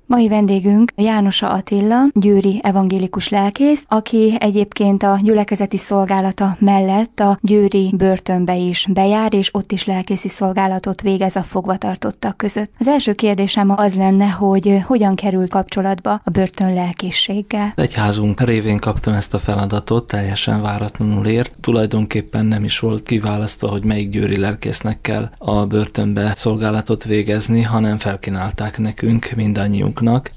Mai vendégünk Jánosa Attila, győri evangélikus lelkész, aki egyébként a gyülekezeti szolgálata mellett a győri börtönbe is bejár, és ott is lelkészi szolgálatot végez a fogvatartottak között. Az első kérdésem az lenne, hogy hogyan került kapcsolatba a börtön lelkészséggel. Egyházunk révén kaptam ezt a feladatot, teljesen váratlanul ért. Tulajdonképpen nem is volt kiválasztva, hogy melyik győri lelkésznek kell a börtönbe szolgálatot végezni, hanem felkínálták nekünk mindannyiunknak,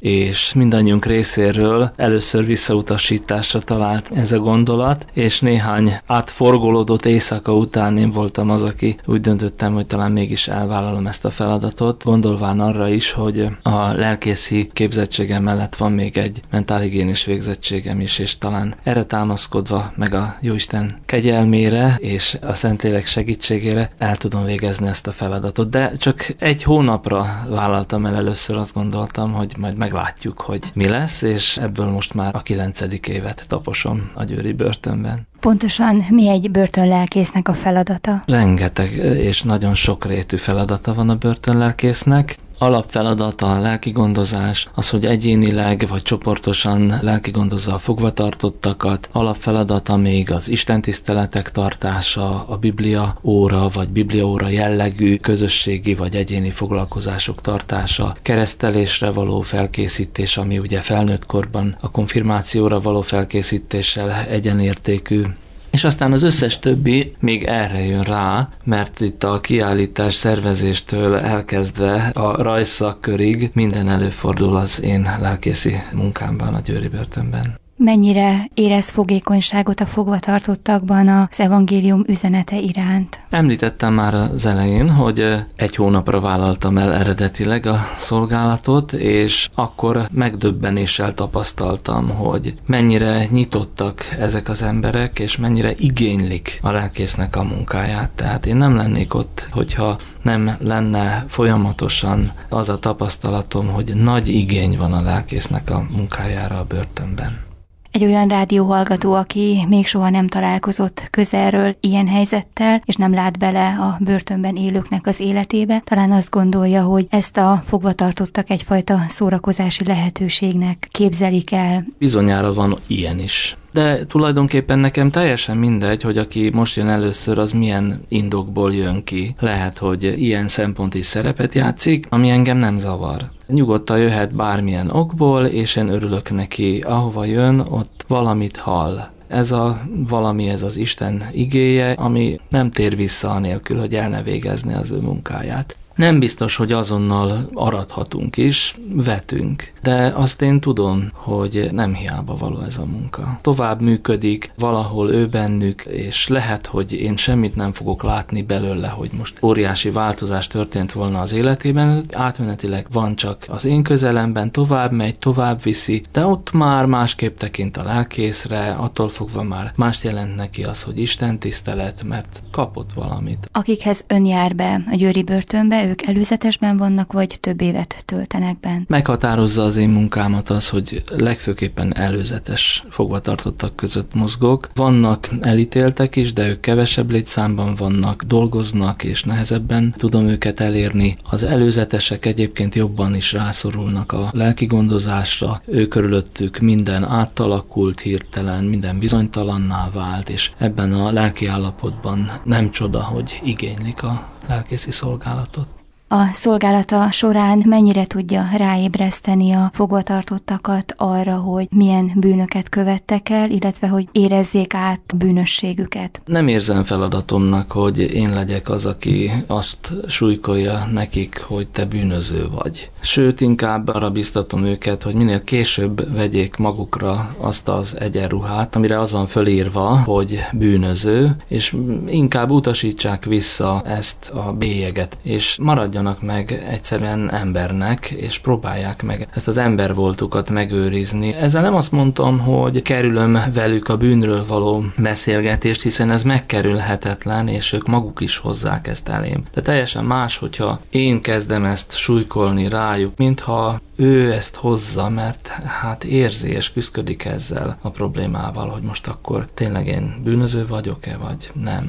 és mindannyiunk részéről először visszautasításra talált ez a gondolat, és néhány átforgolódott éjszaka után én voltam az, aki úgy döntöttem, hogy talán mégis elvállalom ezt a feladatot, gondolván arra is, hogy a lelkészi képzettségem mellett van még egy mentálhigiénés végzettségem is, és talán erre támaszkodva, meg a Jóisten kegyelmére és a Szentlélek segítségére el tudom végezni ezt a feladatot. De csak egy hónapra vállaltam el először, azt gondoltam, hogy majd meglátjuk, hogy mi lesz, és ebből most már a 9. évet taposom a győri börtönben. Pontosan mi egy börtönlelkésznek a feladata? Rengeteg és nagyon sokrétű feladata van a börtönlelkésznek. Alapfeladata a lelkigondozás, az, hogy egyénileg vagy csoportosan lelkigondozza a fogvatartottakat. Alapfeladata még az istentiszteletek tartása, a Biblia óra vagy Biblia óra jellegű közösségi vagy egyéni foglalkozások tartása, keresztelésre való felkészítés, ami ugye felnőtt korban a konfirmációra való felkészítéssel egyenértékű. És aztán az összes többi még erre jön rá, mert itt a kiállítás szervezéstől elkezdve a rajzszakkörig minden előfordul az én lelkészi munkámban a győri börtönben. Mennyire érez fogékonyságot a fogvatartottakban az evangélium üzenete iránt? Említettem már az elején, hogy egy hónapra vállaltam el eredetileg a szolgálatot, és akkor megdöbbenéssel tapasztaltam, hogy mennyire nyitottak ezek az emberek, és mennyire igénylik a lelkésznek a munkáját. Tehát én nem lennék ott, hogyha nem lenne folyamatosan az a tapasztalatom, hogy nagy igény van a lelkésznek a munkájára a börtönben. Egy olyan rádióhallgató, aki még soha nem találkozott közelről ilyen helyzettel, és nem lát bele a börtönben élőknek az életébe, talán azt gondolja, hogy ezt a fogvatartottak egyfajta szórakozási lehetőségnek képzelik el. Bizonyára van ilyen is. De tulajdonképpen nekem teljesen mindegy, hogy aki most jön először, az milyen indokból jön ki. Lehet, hogy ilyen szempont is szerepet játszik, ami engem nem zavar. Nyugodtan jöhet bármilyen okból, és én örülök neki. Ahova jön, ott valamit hall. Ez a valami, ez az Isten igéje, ami nem tér vissza anélkül, hogy el ne végezni az ő munkáját. Nem biztos, hogy azonnal arathatunk is, vetünk, de azt én tudom, hogy nem hiába való ez a munka. Tovább működik valahol ő bennük, és lehet, hogy én semmit nem fogok látni belőle, hogy most óriási változás történt volna az életében, átmenetileg van csak az én közelemben, tovább megy, tovább viszi, de ott már másképp tekint a lelkészre, attól fogva már mást jelent neki az, hogy Isten tisztelet, mert kapott valamit. Akikhez ön jár be a győri börtönbe, ők előzetesben vannak, vagy több évet töltenek bent? Meghatározza az én munkámat az, hogy legfőképpen előzetes fogvatartottak között mozgok. Vannak elítéltek is, de ők kevesebb létszámban vannak, dolgoznak, és nehezebben tudom őket elérni. Az előzetesek egyébként jobban is rászorulnak a lelkigondozásra. Ő körülöttük minden átalakult hirtelen, minden bizonytalanná vált, és ebben a lelki állapotban nem csoda, hogy igénylik a lelkészi szolgálatot. A szolgálata során mennyire tudja ráébreszteni a fogvatartottakat arra, hogy milyen bűnöket követtek el, illetve hogy érezzék át bűnösségüket? Nem érzem feladatomnak, hogy én legyek az, aki azt súlykolja nekik, hogy te bűnöző vagy. Sőt, inkább arra biztatom őket, hogy minél később vegyék magukra azt az egyenruhát, amire az van fölírva, hogy bűnöző, és inkább utasítsák vissza ezt a bélyeget, és maradjanak meg egyszerűen embernek, és próbálják meg ezt az embervoltukat megőrizni. Ezzel nem azt mondtam, hogy kerülöm velük a bűnről való beszélgetést, hiszen ez megkerülhetetlen, és ők maguk is hozzák ezt elém. De teljesen más, hogyha én kezdem ezt súlykolni rájuk, mintha ő ezt hozza, mert hát érzi és küszködik ezzel a problémával, hogy most akkor tényleg én bűnöző vagyok-e, vagy nem.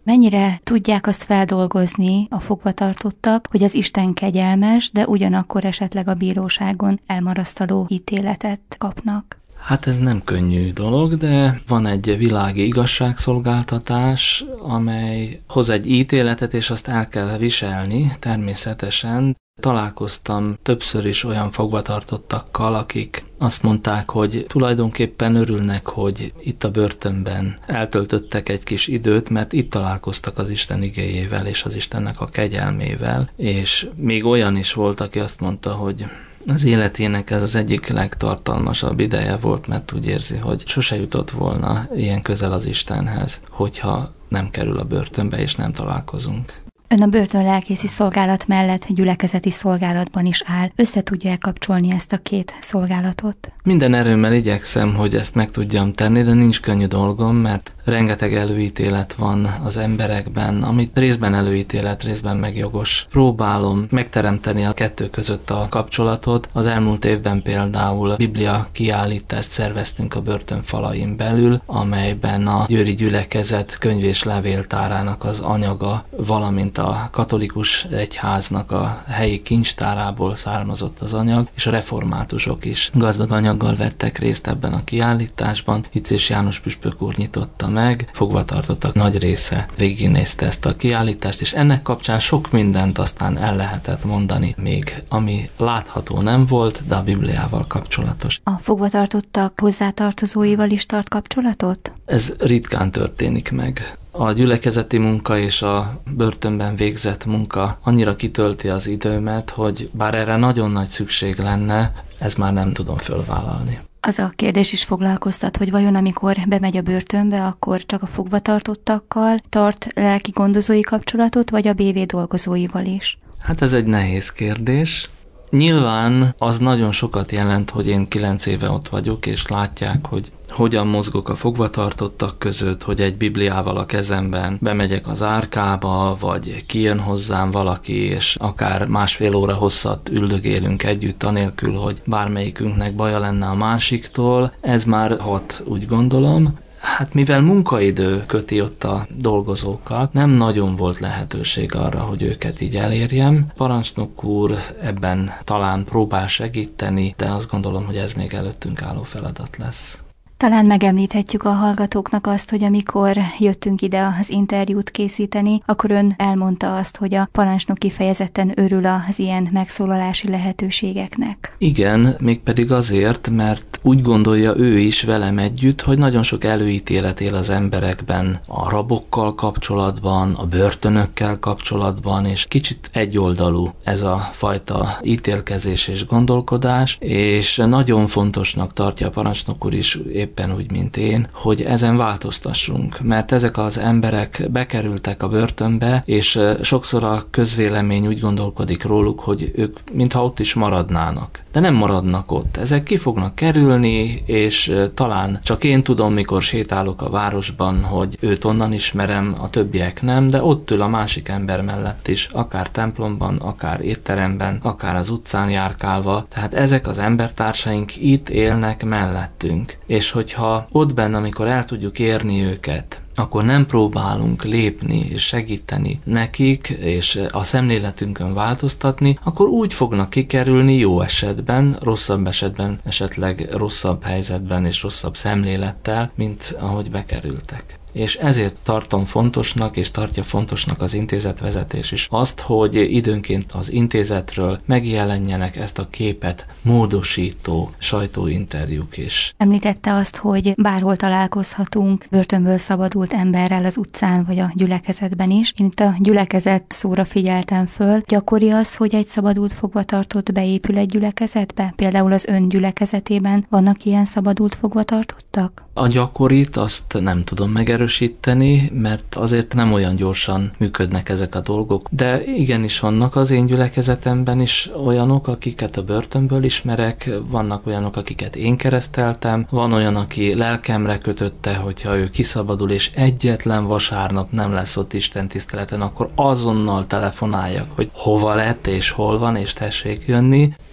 Mennyire tudják azt feldolgozni a fogvatartottak, hogy az Isten kegyelmes, de ugyanakkor esetleg a bíróságon elmarasztaló ítéletet kapnak? Hát ez nem könnyű dolog, de van egy világi igazságszolgáltatás, amely hoz egy ítéletet, és azt el kell viselni természetesen. Találkoztam többször is olyan fogvatartottakkal, akik azt mondták, hogy tulajdonképpen örülnek, hogy itt a börtönben eltöltöttek egy kis időt, mert itt találkoztak az Isten igéjével és az Istennek a kegyelmével, és még olyan is volt, aki azt mondta, hogy az életének ez az egyik legtartalmasabb ideje volt, mert úgy érzi, hogy sose jutott volna ilyen közel az Istenhez, hogyha nem kerül a börtönbe és nem találkozunk. Ön a börtönlelkészi szolgálat mellett gyülekezeti szolgálatban is áll. Össze tudja kapcsolni ezt a két szolgálatot? Minden erőmmel igyekszem, hogy ezt meg tudjam tenni, de nincs könnyű dolgom, mert rengeteg előítélet van az emberekben, amit részben előítélet, részben megjogos. Próbálom megteremteni a kettő között a kapcsolatot. Az elmúlt évben például Biblia kiállítást szerveztünk a börtön falain belül, amelyben a győri gyülekezet könyv- és levéltárának az anyaga, valamint a katolikus egyháznak a helyi kincstárából származott az anyag, és a reformátusok is gazdag anyaggal vettek részt ebben a kiállításban. Icés János püspök úr nyitotta meg, fogvatartottak nagy része végignézte ezt a kiállítást, és ennek kapcsán sok mindent aztán el lehetett mondani még, ami látható nem volt, de a Bibliával kapcsolatos. A fogvatartottak hozzátartozóival is tart kapcsolatot? Ez ritkán történik meg. A gyülekezeti munka és a börtönben végzett munka annyira kitölti az időmet, hogy bár erre nagyon nagy szükség lenne, ez már nem tudom fölvállalni. Az a kérdés is foglalkoztat, hogy vajon amikor bemegy a börtönbe, akkor csak a fogvatartottakkal tart lelki gondozói kapcsolatot, vagy a BV dolgozóival is? Hát ez egy nehéz kérdés. Nyilván az nagyon sokat jelent, hogy én 9 éve ott vagyok, és látják, hogy hogyan mozgok a fogvatartottak között, hogy egy Bibliával a kezemben bemegyek az árkába, vagy kijön hozzám valaki, és akár másfél óra hosszat üldögélünk együtt, anélkül, hogy bármelyikünknek baja lenne a másiktól. Ez már hat, úgy gondolom. Hát mivel munkaidő köti ott a dolgozókat, nem nagyon volt lehetőség arra, hogy őket így elérjem. Parancsnok úr ebben talán próbál segíteni, de azt gondolom, hogy ez még előttünk álló feladat lesz. Talán megemlíthetjük a hallgatóknak azt, hogy amikor jöttünk ide az interjút készíteni, akkor ön elmondta azt, hogy a parancsnok kifejezetten örül az ilyen megszólalási lehetőségeknek. Igen, mégpedig azért, mert úgy gondolja ő is velem együtt, hogy nagyon sok előítélet él az emberekben a rabokkal kapcsolatban, a börtönökkel kapcsolatban, és kicsit egyoldalú ez a fajta ítélkezés és gondolkodás, és nagyon fontosnak tartja a parancsnok úr is, éppen úgy, mint én, hogy ezen változtassunk, mert ezek az emberek bekerültek a börtönbe, és sokszor a közvélemény úgy gondolkodik róluk, hogy ők mintha ott is maradnának. De nem maradnak ott. Ezek ki fognak kerülni, és talán csak én tudom, mikor sétálok a városban, hogy őt onnan ismerem, a többiek nem, de ott ül a másik ember mellett is, akár templomban, akár étteremben, akár az utcán járkálva. Tehát ezek az embertársaink itt élnek mellettünk. És hogyha ott benne, amikor el tudjuk érni őket, akkor nem próbálunk lépni és segíteni nekik, és a szemléletünkön változtatni, akkor úgy fognak kikerülni jó esetben, rosszabb esetben, esetleg rosszabb helyzetben és rosszabb szemlélettel, mint ahogy bekerültek. És ezért tartom fontosnak, és tartja fontosnak az intézetvezetés is azt, hogy időnként az intézetről megjelenjenek ezt a képet módosító sajtóinterjúk is. Említette azt, hogy bárhol találkozhatunk börtönből szabadult emberrel az utcán, vagy a gyülekezetben is. Én itt a gyülekezet szóra figyeltem föl. Gyakori az, hogy egy szabadult fogvatartott beépül egy gyülekezetbe? Például az ön gyülekezetében vannak ilyen szabadult fogvatartottak? A gyakorit azt nem tudom megerősíteni, mert azért nem olyan gyorsan működnek ezek a dolgok. De igenis vannak az én gyülekezetemben is olyanok, akiket a börtönből ismerek, vannak olyanok, akiket én kereszteltem, van olyan, aki lelkemre kötötte, hogyha ő kiszabadul, és egyetlen vasárnap nem lesz ott istentiszteleten, akkor azonnal telefonáljak, hogy hova lett és hol van, és tessék jönni.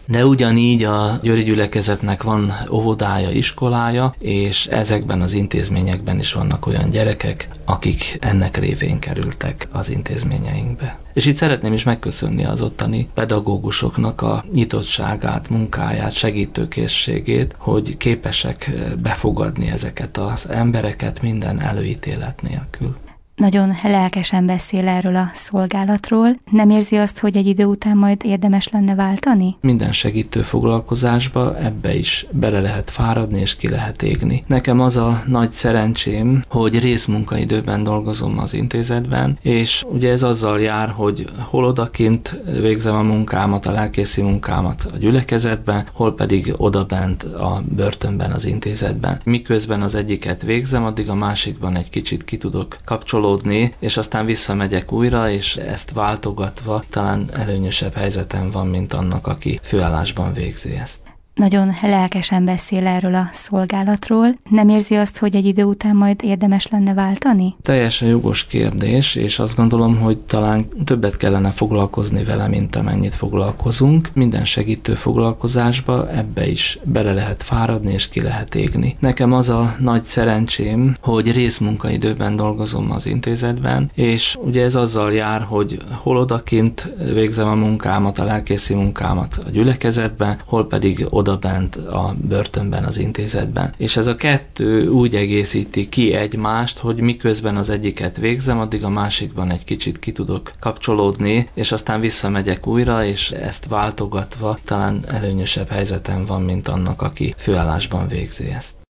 De ugyanígy a győri gyülekezetnek van óvodája, iskolája, és ezekben az intézményekben is vannak olyan gyerekek, akik ennek révén kerültek az intézményeinkbe. És itt szeretném is megköszönni az ottani pedagógusoknak a nyitottságát, munkáját, segítőkészségét, hogy képesek befogadni ezeket az embereket minden előítélet nélkül. Nagyon lelkesen beszél erről a szolgálatról. Nem érzi azt, hogy egy idő után majd érdemes lenne váltani? Minden segítő foglalkozásba ebbe is bele lehet fáradni és ki lehet égni. Nekem az a nagy szerencsém, hogy részmunkaidőben dolgozom az intézetben, és ugye ez azzal jár, hogy hol odakint végzem a munkámat, a lelkészi munkámat a gyülekezetben, hol pedig odabent a börtönben, az intézetben. Miközben az egyiket végzem, addig a másikban egy kicsit ki tudok kapcsolódni, és aztán visszamegyek újra, és ezt váltogatva talán előnyösebb helyzetem van, mint annak, aki főállásban végzi ezt. Nagyon lelkesen beszél erről a szolgálatról. Nem érzi azt, hogy egy idő után majd érdemes lenne váltani? Teljesen jogos kérdés, és azt gondolom, hogy talán többet kellene foglalkozni vele, mint amennyit foglalkozunk. Minden segítő foglalkozásba ebbe is bele lehet fáradni, és ki lehet égni. Nekem az a nagy szerencsém, hogy részmunkaidőben dolgozom az intézetben, és ugye ez azzal jár, hogy hol odakint végzem a munkámat, a lelkészi munkámat a gyülekezetben, hol pedig odabent a börtönben, az intézetben. És ez a kettő úgy egészíti ki egymást, hogy miközben az egyiket végzem, addig a másikban egy kicsit ki tudok kapcsolódni, és aztán visszamegyek újra, és ezt váltogatva talán előnyösebb helyzetem van, mint annak, aki főállásban végzi ezt.